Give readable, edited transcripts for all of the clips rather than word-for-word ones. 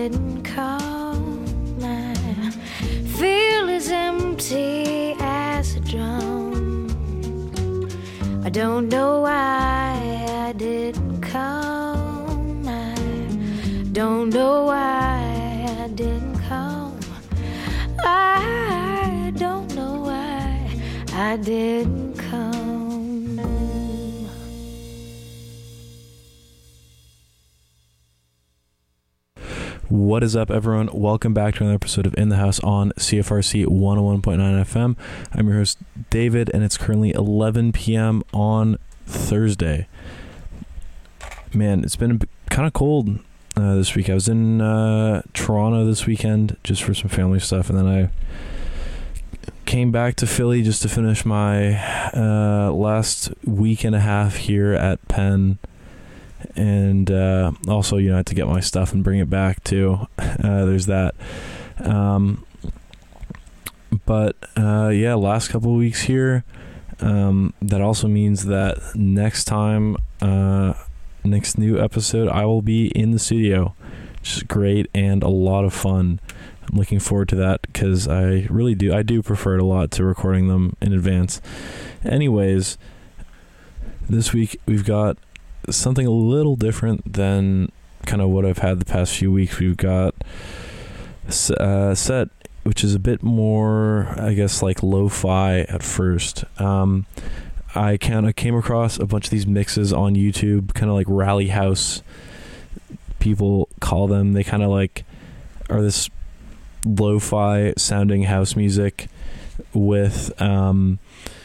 didn't come. I feel as empty as a drum. I don't know why I didn't come. I don't know why I didn't come. I don't know why I didn't come. What is up, everyone? Welcome back to another episode of In the House on CFRC 101.9 FM. I'm your host, David, and it's currently 11 p.m. on Thursday. Man, it's been kind of cold this week. I was in Toronto this weekend just for some family stuff, and then I came back to Philly just to finish my last week and a half here at Penn. And also, I had to get my stuff and bring it back too. There's that. But last couple of weeks here. That also means that next new episode, I will be in the studio, which is great and a lot of fun. I'm looking forward to that because I do prefer it a lot to recording them in advance. Anyways, this week we've got something a little different than kind of what I've had the past few weeks. We've got a set which is a bit more, I guess, like lo-fi at first. I kind of came across a bunch of these mixes on YouTube, kind of like Rally House, people call them. They kind of like are this lo-fi sounding house music with, and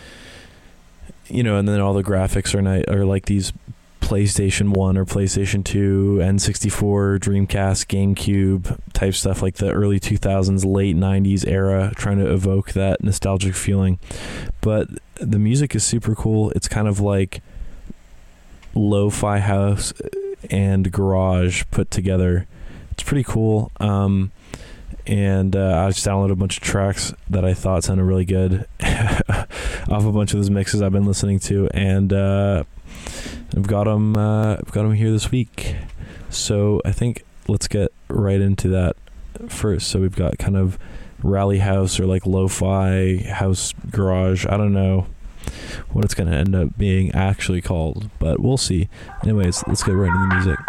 then all the graphics are like these PlayStation 1 or PlayStation 2, N64, Dreamcast, GameCube type stuff, like the early 2000s, late 90s era, trying to evoke that nostalgic feeling. But the music is super cool. It's kind of like lo-fi house and garage put together. It's pretty cool. And I just downloaded a bunch of tracks that I thought sounded really good off a bunch of those mixes I've been listening to, and I've got them here this week. So I think let's get right into that first. So we've got kind of Rally House or like lo-fi house garage. I don't know what it's going to end up being actually called, but we'll see. Anyways, let's get right into the music.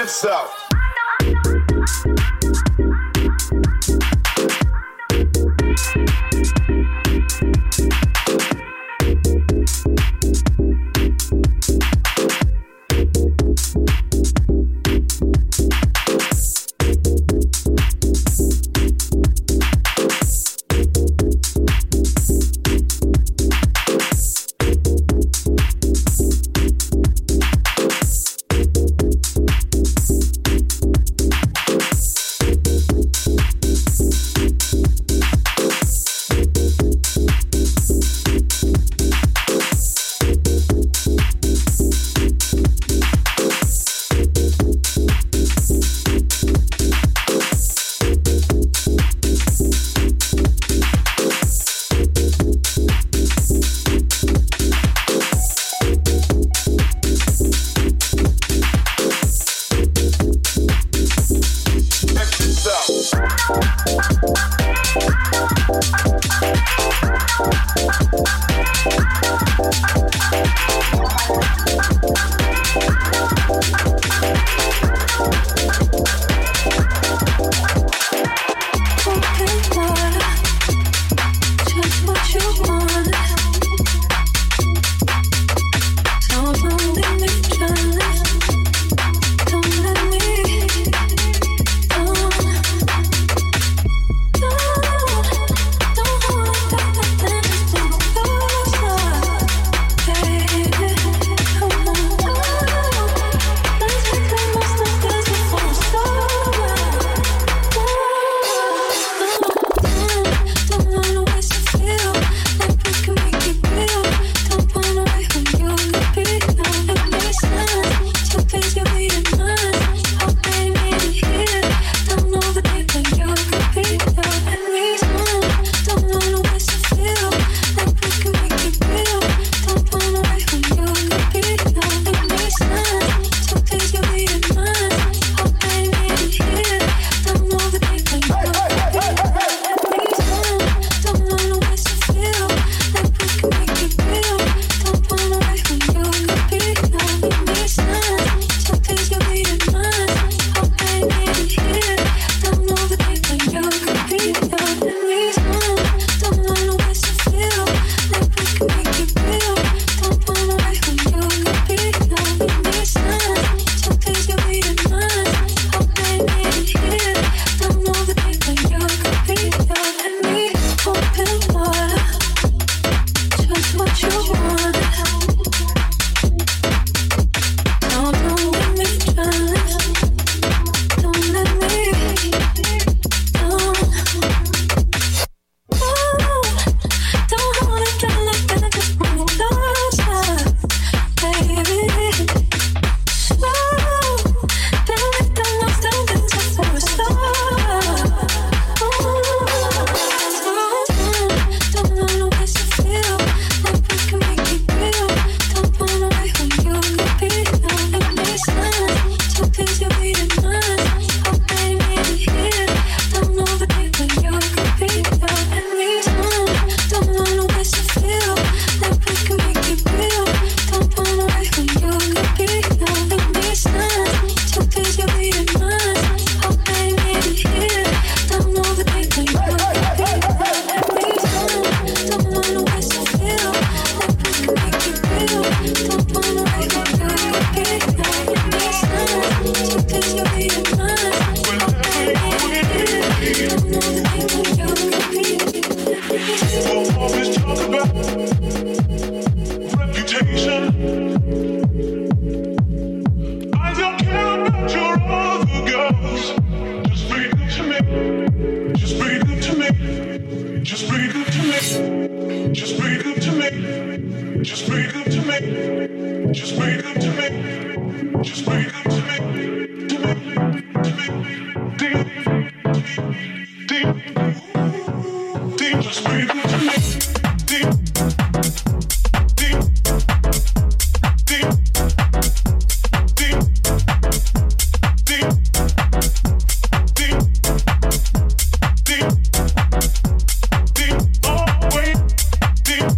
itself.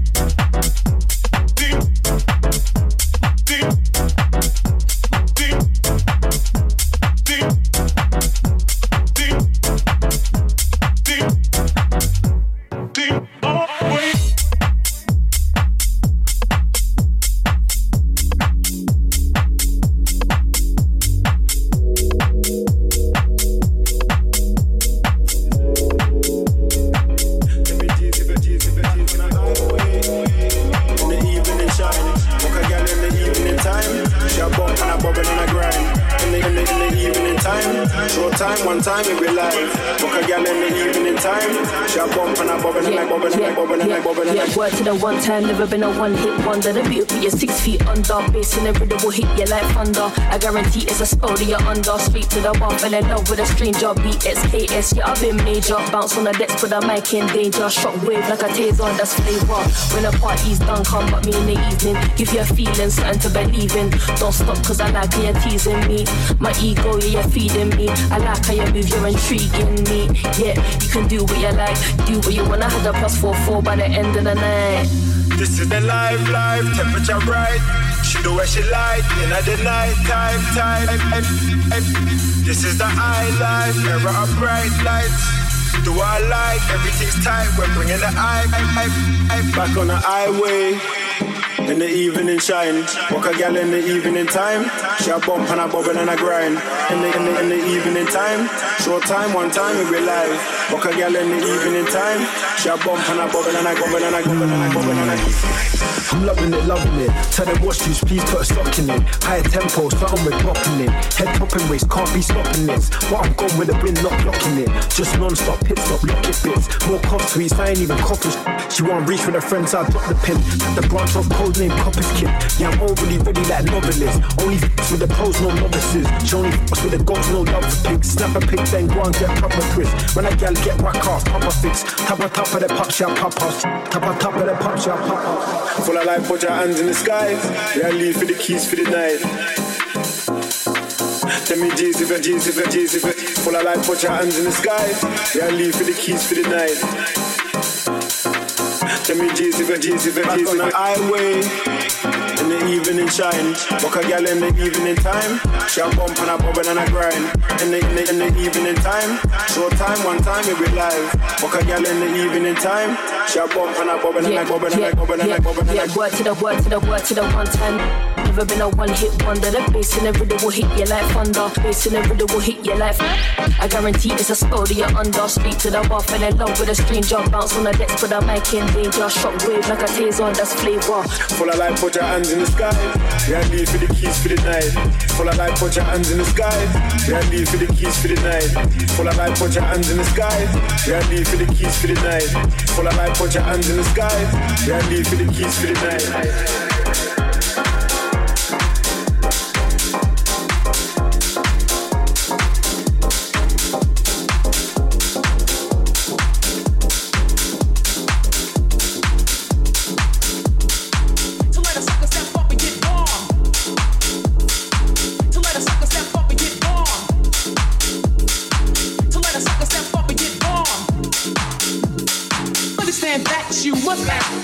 Deep Short time, one time it be live. Book a girl in the evening time. She a bump and a bubble and a bubble and a bubble and a bubble and a. Yeah, word to the one time, never been a one hit wonder. The beat will be 6 feet under, bass in the rhythm will hit you like thunder. I guarantee it's a spell that you're under. Straight to the bar, fell in love with a stranger. BXKS, yeah, I've been major. Bounce on the decks, put the mic in danger. Shockwave like a taser, that's flavor. When the party's done, come back me in the evening. Give you a feeling, something to believe in. Don't stop, cause I like how you're teasing me. My ego, yeah, you're feeding me. I like how you move, you're intriguing me. Yeah, you can do what you like, do what you wanna. Have the +44 by the end of the night. This is the life, temperature bright. She do what she like, in the night time. This is the high life, era of bright lights. Do I like, everything's tight, we're bringing the eye. Back on the highway, in the evening shine. Walk a gal in the evening time. She a bump and a bubble and a grind. In the evening time. Short time, one time we be live. Walk a gal in the evening time. She a bump and a bubble and a bubble and a bubble and a bubble and a. I'm loving it. Tell them watch juice, please put a stock in it. Higher tempo, something we're popping it. Head popping waist, can't be stopping this. But I'm gone with the wind, not blocking it. Just non-stop, pit stop, lock it bits. More cough sweets, I ain't even coughing. She want reach with her friends, I drop the pin. At the branch of code name Copper's Kid. Yeah, I'm overly ready like novelists. Only f***s with the pros, no novices. She only f***s with the goals, no love for pigs. Snap a pig, then go and get proper twist. When I gal get whack off, proper fix. Top of the pop shop, pop house. Top of the pop shop, pop house. Full of life, put your hands in the sky. Yeah, leave for the keys for the night. Tell me G's if it. Full of life, put your hands in the sky. Yeah, leave for the keys for the night. Tell me G's if it. Back on the highway, in the evening shine. Walk a gal in the evening time. She a bump and a bubble and a grind. In the evening time. Short time, one time we be live. Walk a gal in the evening time. She a bump and a bubble and a bubble and a bubble and a bubble and a. Yeah, word to the one time. Never been a one hit wonder. The bass in the rhythm will hit you like thunder. Bass in the rhythm will hit you like. I guarantee it's a spell that you're under. Speak to the bar, fell in love with a stranger. Bounce on the decks, put the mic in danger. Shockwave like a taser, that's flavor. Full of life, put your hands in the sky. Yeah, leave for the keys for the night. Full of life, put your hands in the sky. Yeah, leave for the keys for the night. Full of life, put your hands in the sky. Yeah, leave for the keys for the night. Full of life, put your hands in the sky. Yeah, leave for the keys for the night. You must have.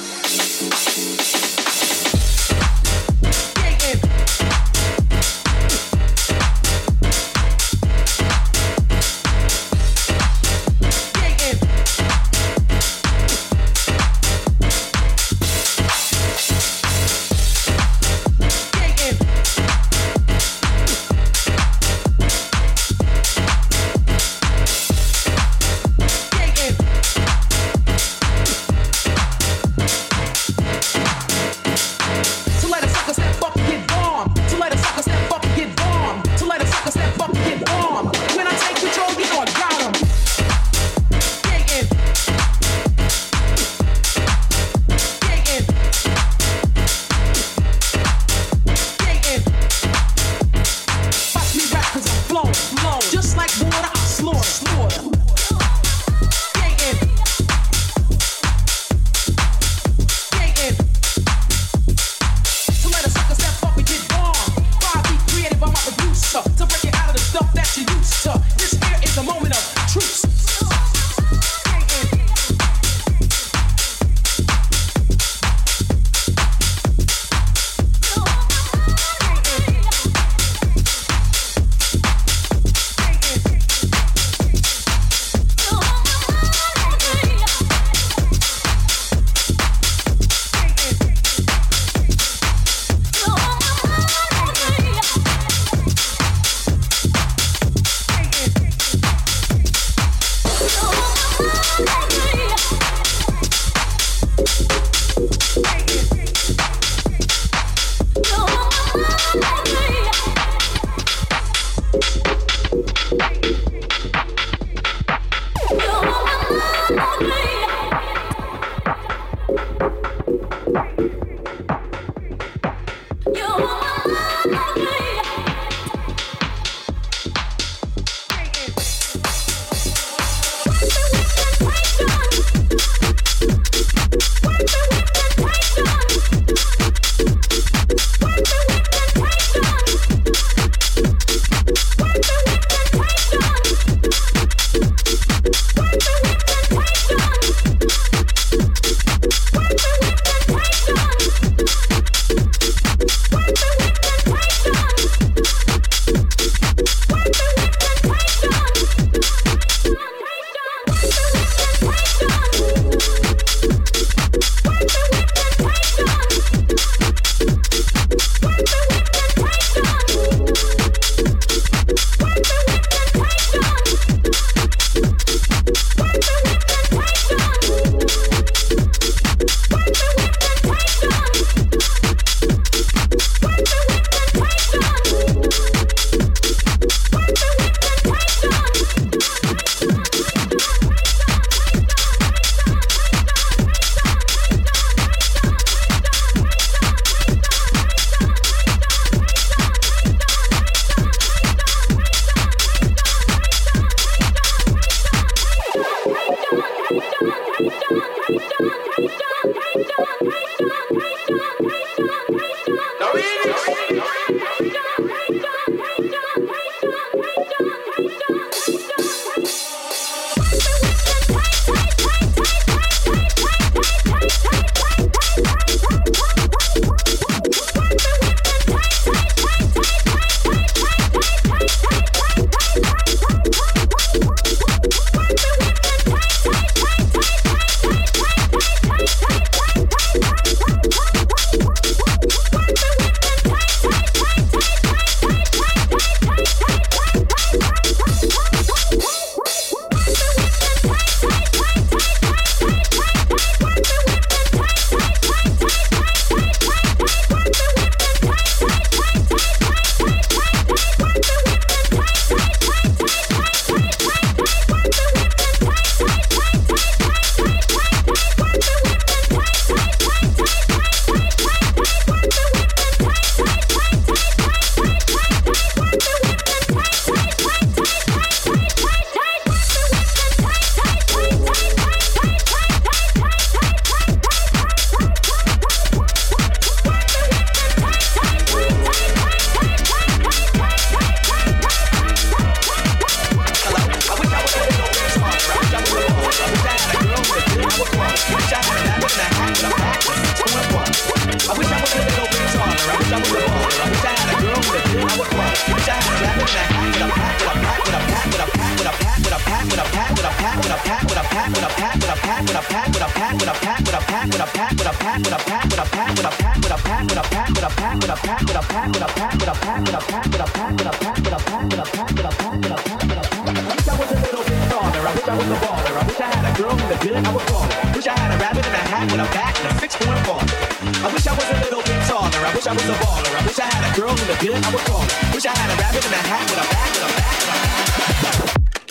pack, with a pack, with a pack, with a pack, with a pack, with a pack, with a pack, with a pack, with a pack, with a pack, with a pack, with a pack, with a pack, with a pack, with a pack, with a pack, with a pack, with a pack, with a pack. I wish I was a little bit taller. I wish I was a baller. I wish I had a girl who looked good. I would call her. Wish I had a rabbit in a hat with a bat and a 6-point ball. I wish I was a little bit taller. I wish I was a baller. I wish I had a girl who looked good. I would call her. Wish I had a rabbit in a hat with a bat with a bat with a bat.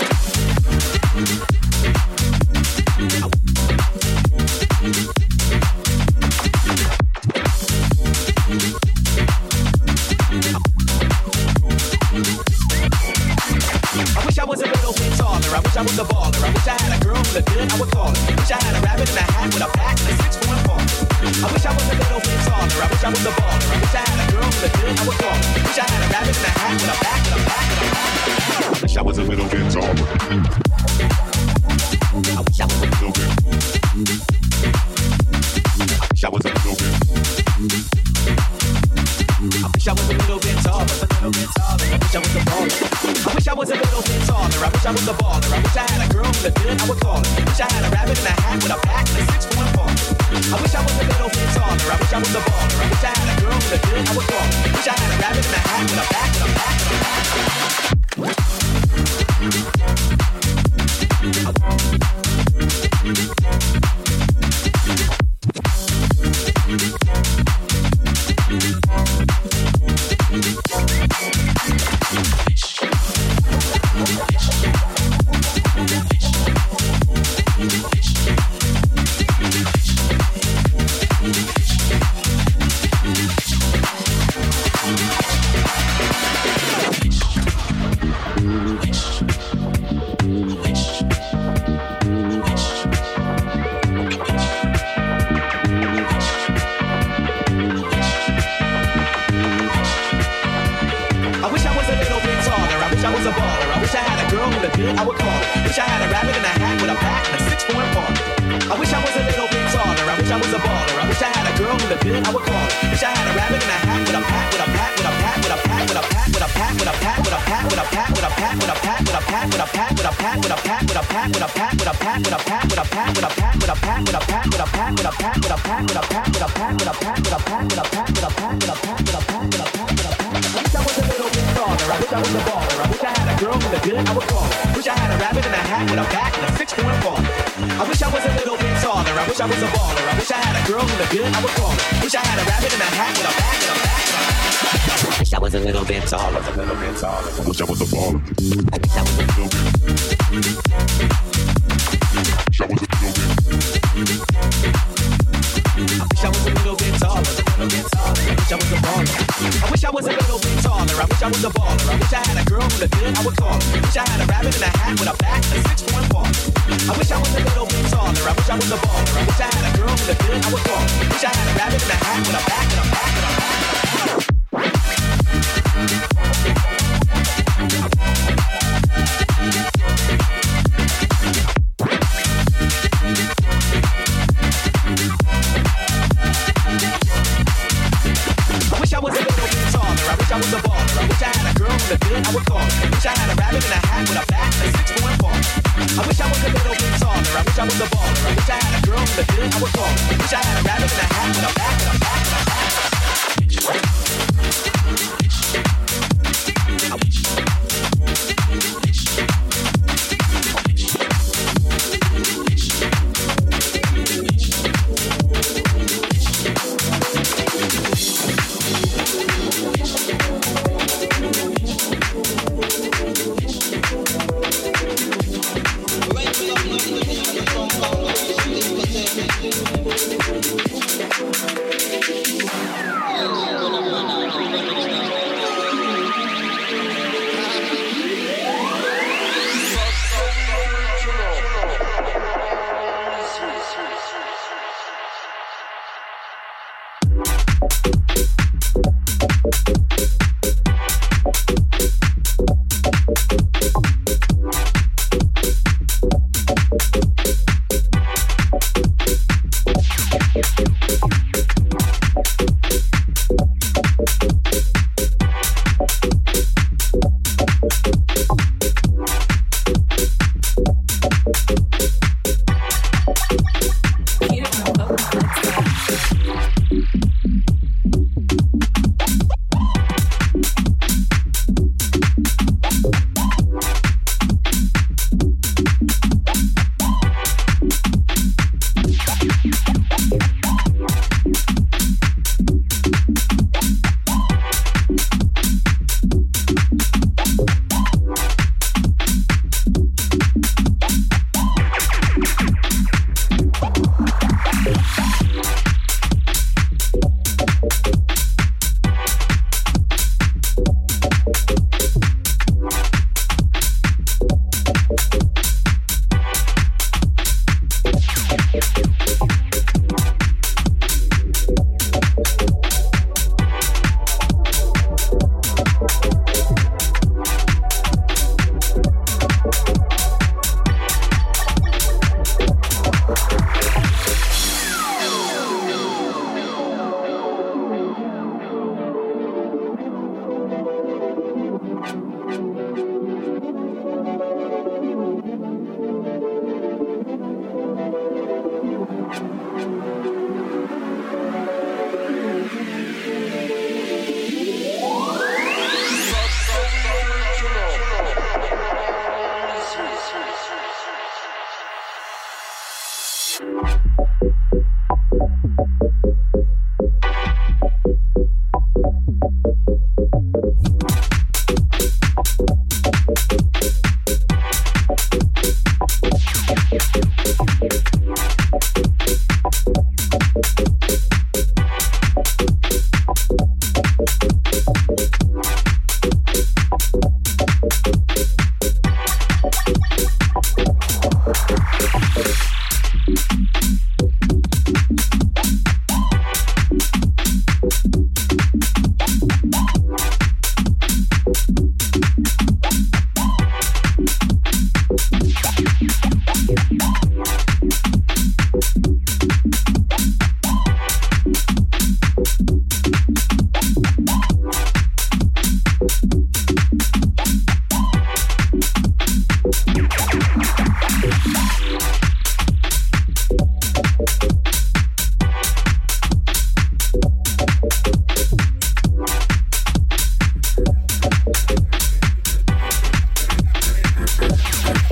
I wish I was a little bit taller. I wish I was a baller. I wish I had a girl who looked good. I would call her. Wish I had a rabbit in a hat with a bat and a 6-point ball. I wish I was a little bit taller. I wish I was a baller. I wish I had a girl who looked good. I would call her. Wish I had a rabbit in a hat with a bat with a bat with a bat. I wish I was a little bit taller. I wish I was a little bit. I wish I was a little bit. I wish I was a little bit taller, a little bit taller. I wish I was a baller. I wish I was a little bit taller. I wish I was a baller. I wish I had a girl who looked good. I would call her. Wish I had a rabbit in a hat with a bat and a 6-point ball. I wish I was a little bit taller. I wish I was a baller. I wish I had a girl who looked good. I would call her. Wish I had a rabbit in a hat with a bat with a bat with a bat.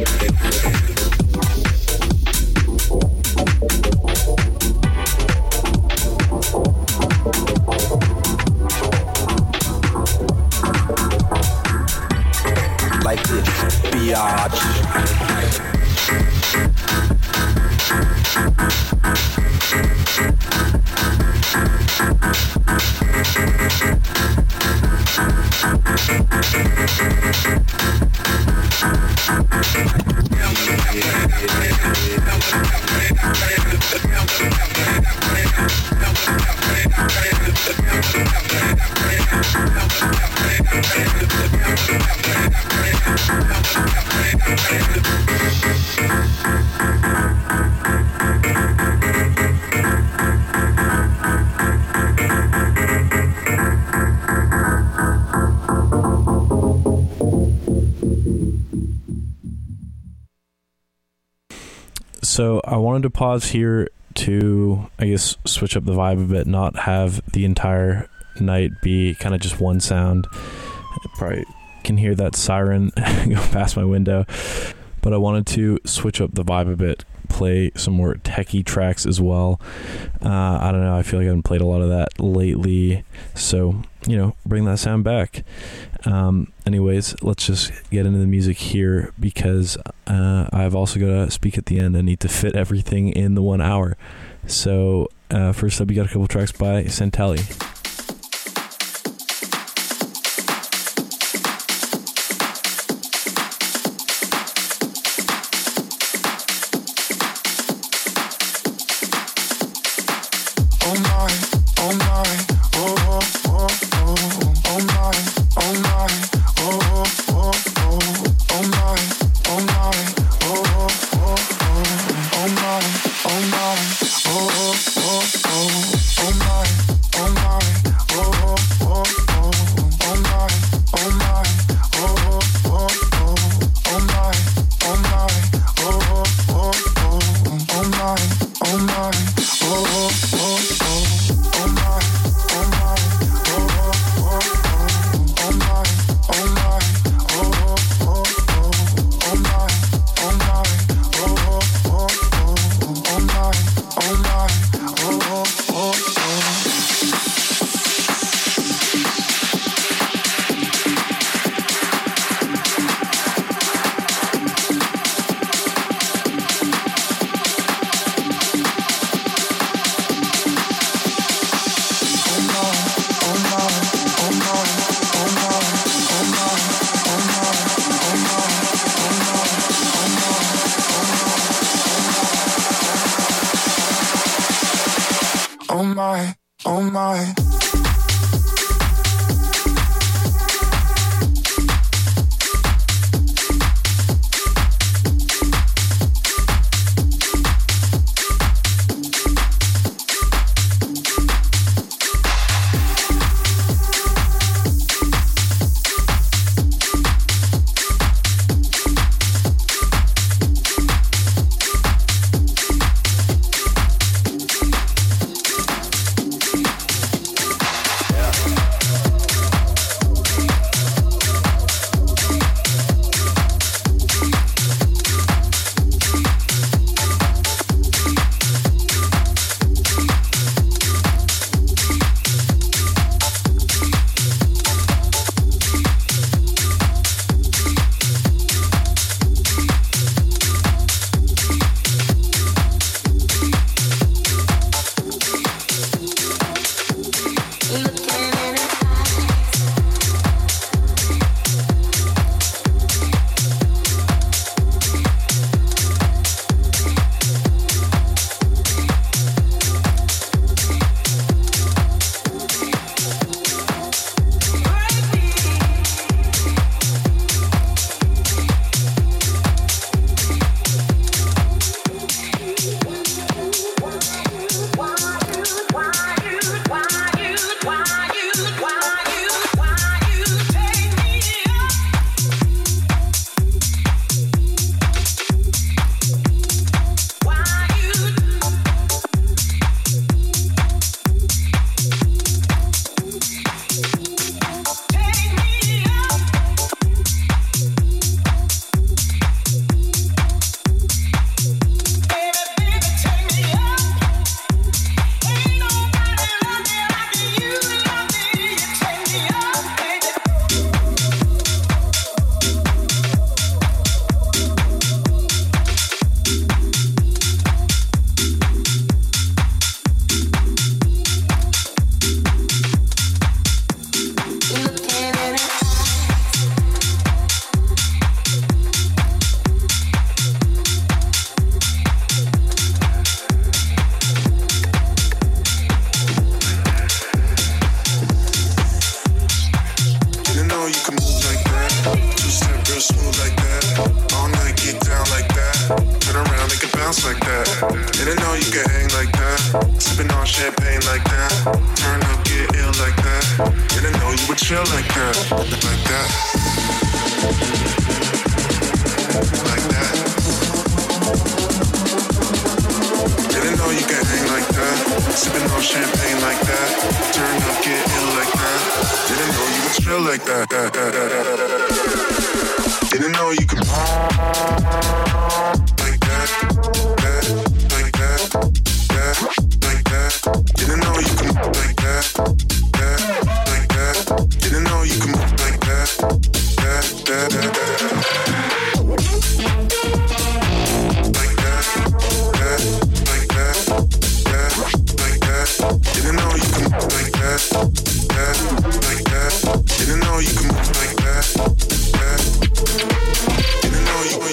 Like this, biatch. So I wanted to pause here to, I guess, switch up the vibe a bit, not have the entire night be kind of just one sound. I probably can hear that siren go past my window, but I wanted to switch up the vibe a bit, play some more techie tracks as well. I don't know, I feel like I haven't played a lot of that lately, so, you know, bring that sound back. Anyways, let's just get into the music here, because I've also got to speak at the end. I need to fit everything in the 1 hour. So first up, we got a couple tracks by Santelli. drill like that, like that, like that. Didn't know you could hang like that, sipping on champagne like that, turn up, get in like that. Didn't know you would drill like that. Didn't know you could like that, like that, like that. Didn't know you could like that, like that. Didn't know you could move like that, like that, like that, like that. Didn't know you could move like that, like that. Didn't know you could move like that, didn't know you.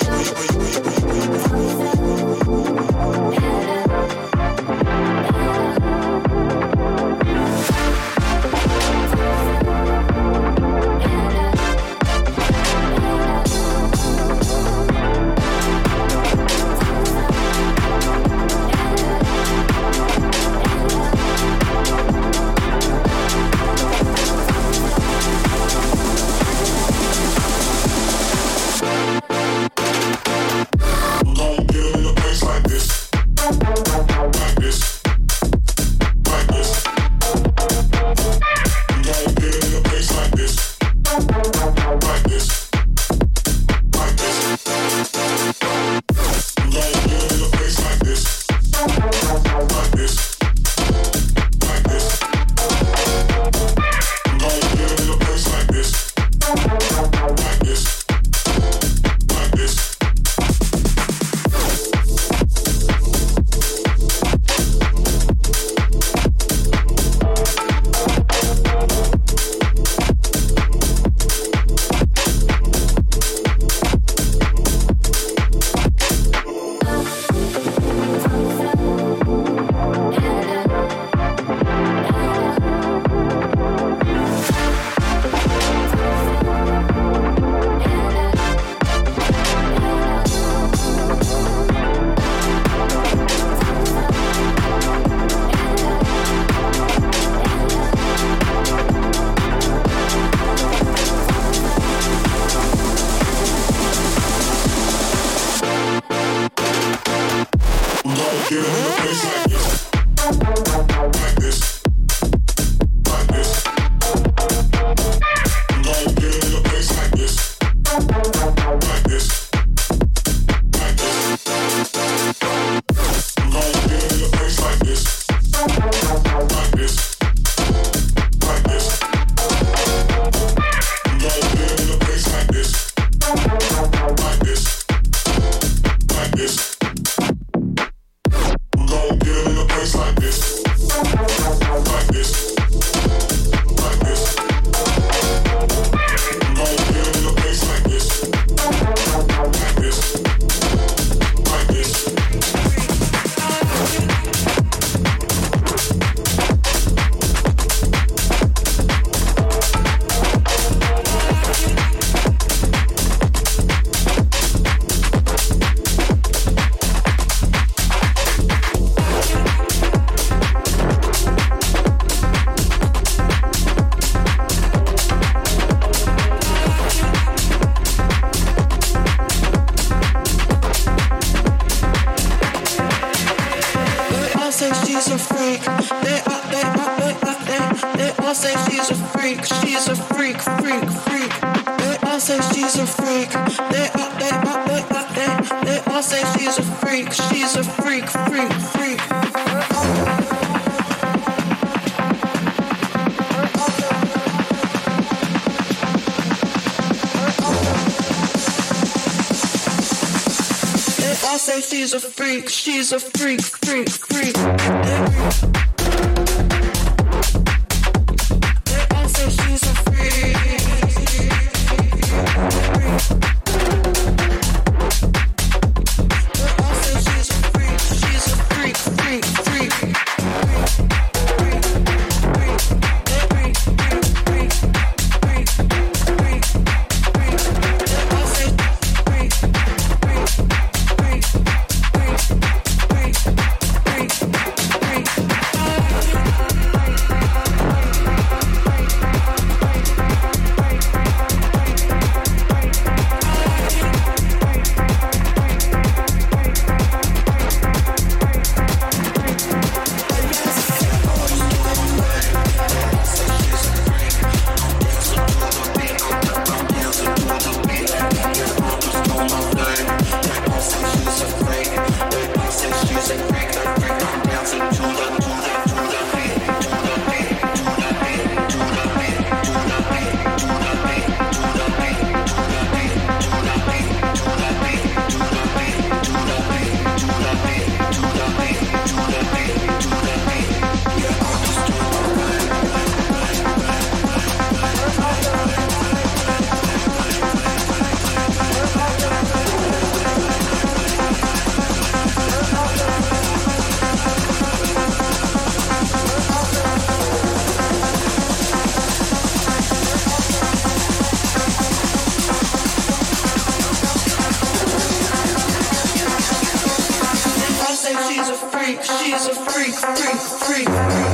She's a freak, she's a freak, freak, freak. They all say she's a freak. They all say she's a freak, she's a freak, freak, freak. she's a freak, freak, freak.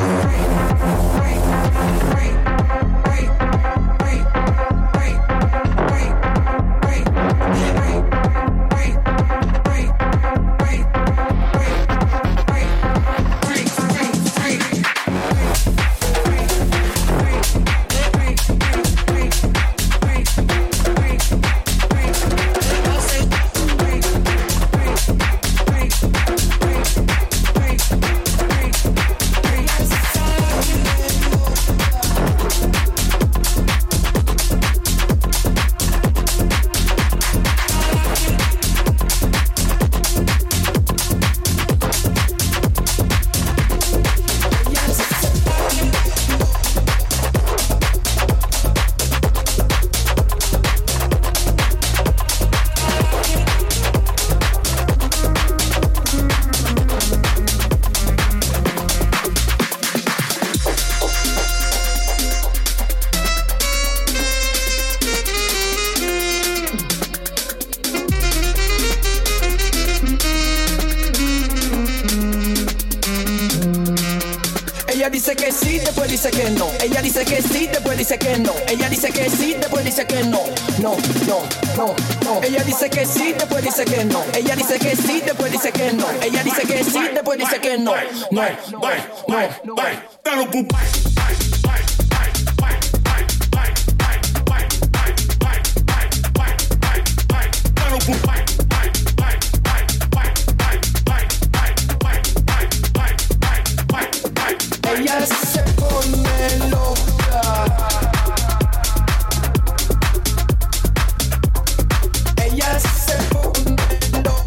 dice que sí, después dice que no. Ella dice que sí, después dice que no. Ella dice que sí, después dice que no. No, no, no, no. Ella dice que sí, después dice que no. Ella dice que sí, después dice que no. Ella dice que sí, después dice que no. No, no, no. Ella se pone loca. Ella se pone loca.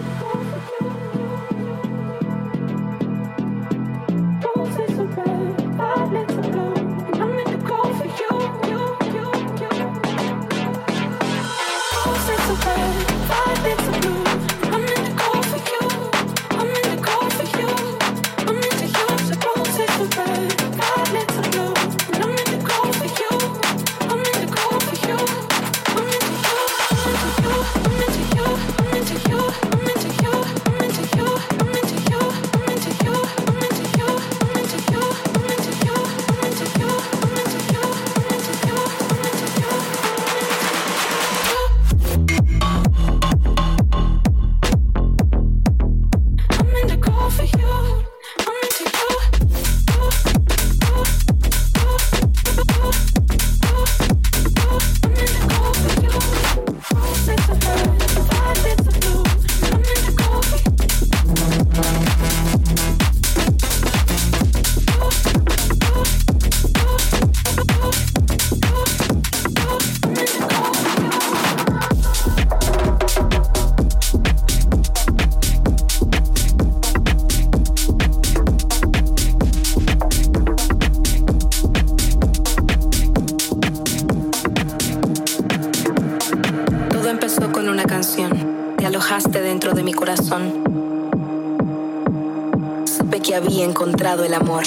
había encontrado el amor.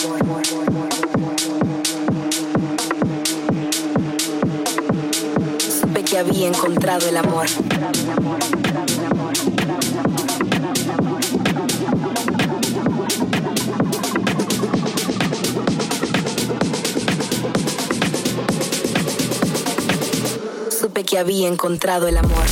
Supe que había encontrado el amor. Supe que había encontrado el amor.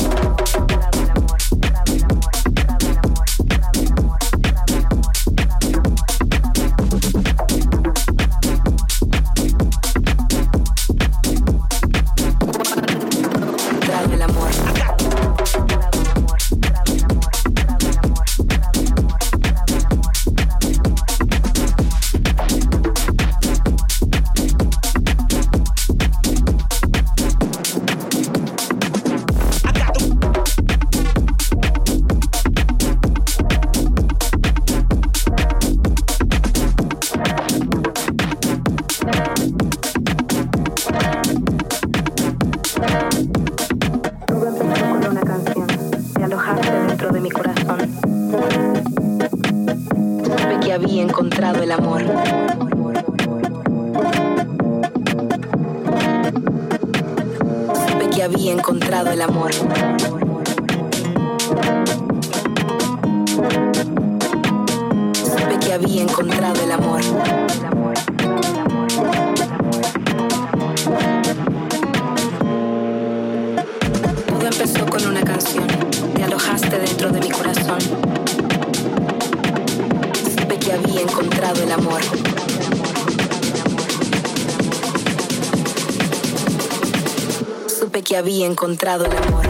Que había encontrado el amor.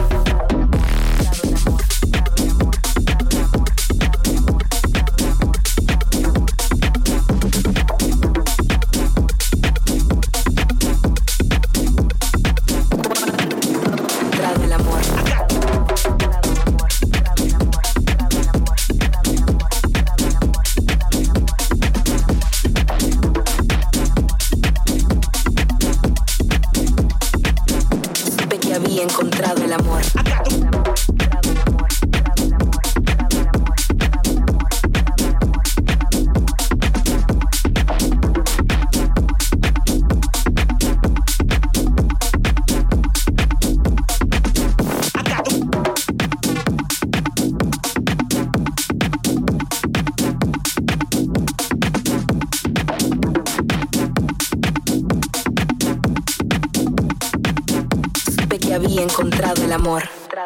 Había encontrado el amor.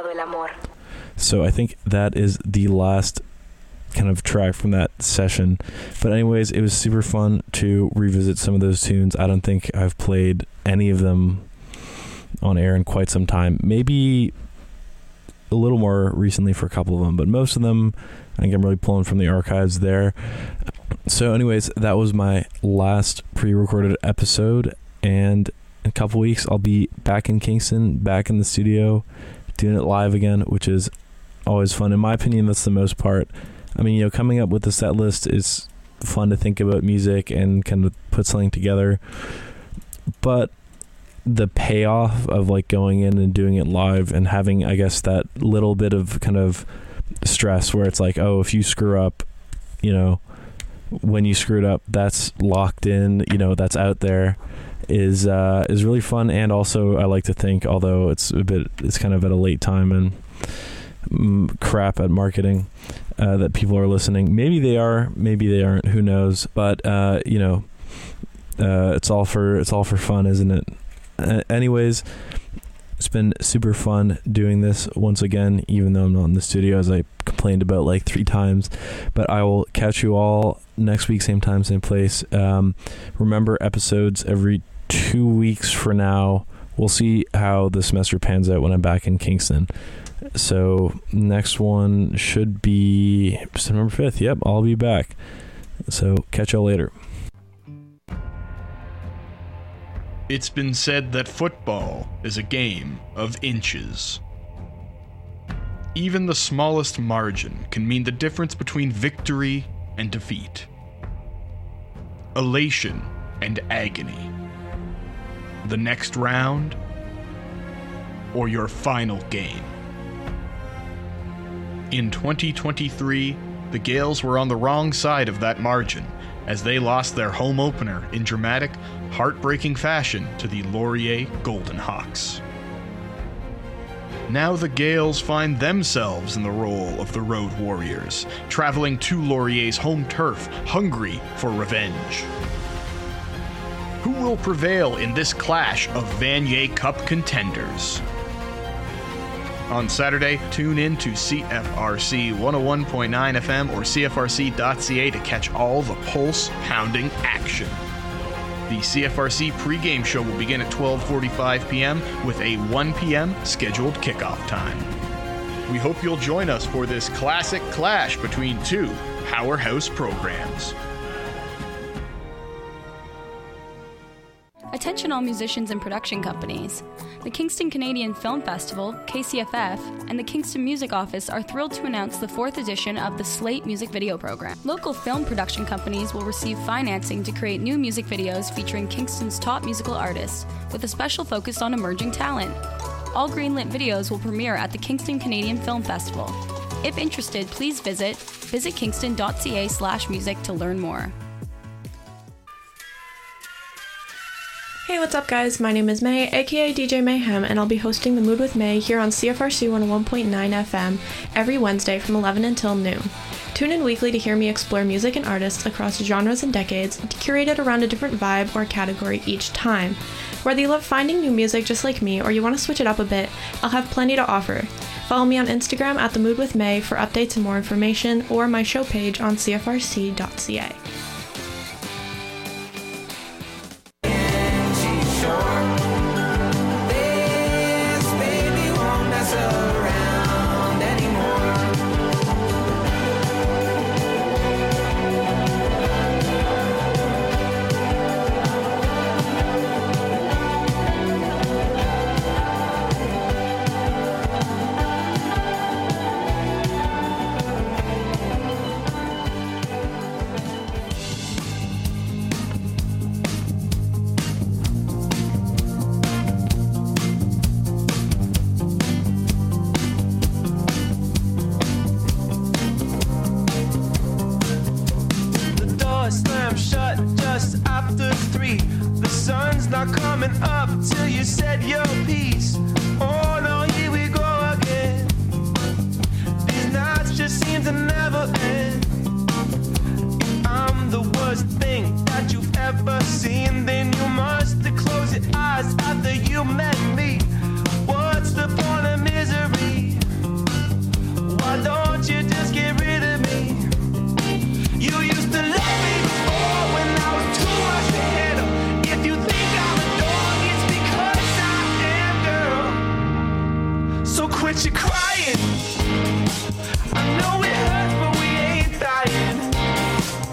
So I think that is the last kind of track from that session. But anyways, it was super fun to revisit some of those tunes. I don't think I've played any of them on air in quite some time. Maybe a little more recently for a couple of them, but most of them I think I'm really pulling from the archives there. So anyways, that was my last pre-recorded episode, and in a couple weeks I'll be back in Kingston, back in the studio, doing it live again, which is always fun. In my opinion, that's the most part. I mean, you know, coming up with the set list is fun to think about music and kind of put something together, but the payoff of like going in and doing it live and having, I guess, that little bit of kind of stress where it's like, oh, if you screw up, you know, when you screwed up, that's locked in, you know, that's out there, is really fun. And also I like to think, although it's kind of at a late time and crap at marketing, that people are listening. Maybe they are, maybe they aren't, who knows, but you know, it's all for fun, isn't it? Anyways, it's been super fun doing this once again, even though I'm not in the studio, as I complained about like 3 times. But I will catch you all next week, same time, same place. Remember, episodes every 2 weeks for now. We'll see how the semester pans out when I'm back in Kingston. So next one should be September 5th. Yep, I'll be back. So catch y'all later. It's been said that football is a game of inches. Even the smallest margin can mean the difference between victory and defeat, elation and agony, the next round, or your final game. In 2023, the Gales were on the wrong side of that margin, as they lost their home opener in dramatic, heartbreaking fashion to the Laurier Golden Hawks. Now the Gales find themselves in the role of the Road Warriors, traveling to Laurier's home turf, hungry for revenge. Who will prevail in this clash of Vanier Cup contenders? On Saturday, tune in to CFRC 101.9 FM or CFRC.ca to catch all the pulse-pounding action. The CFRC pregame show will begin at 12:45 p.m. with a 1 p.m. scheduled kickoff time. We hope you'll join us for this classic clash between two powerhouse programs. Attention all musicians and production companies. The Kingston Canadian Film Festival, KCFF, and the Kingston Music Office are thrilled to announce the 4th edition of the Slate Music Video Program. Local film production companies will receive financing to create new music videos featuring Kingston's top musical artists, with a special focus on emerging talent. All greenlit videos will premiere at the Kingston Canadian Film Festival. If interested, please visit kingston.ca/music to learn more. Hey, what's up guys? My name is May, aka DJ Mayhem, and I'll be hosting The Mood with May here on CFRC 101.9 FM every Wednesday from 11 until noon. Tune in weekly to hear me explore music and artists across genres and decades, curated around a different vibe or category each time. Whether you love finding new music just like me or you want to switch it up a bit, I'll have plenty to offer. Follow me on Instagram at The Mood with May for updates and more information, or my show page on CFRC.ca. Coming up till you said your piece. Oh no, here we go again. These nights just seem to never end.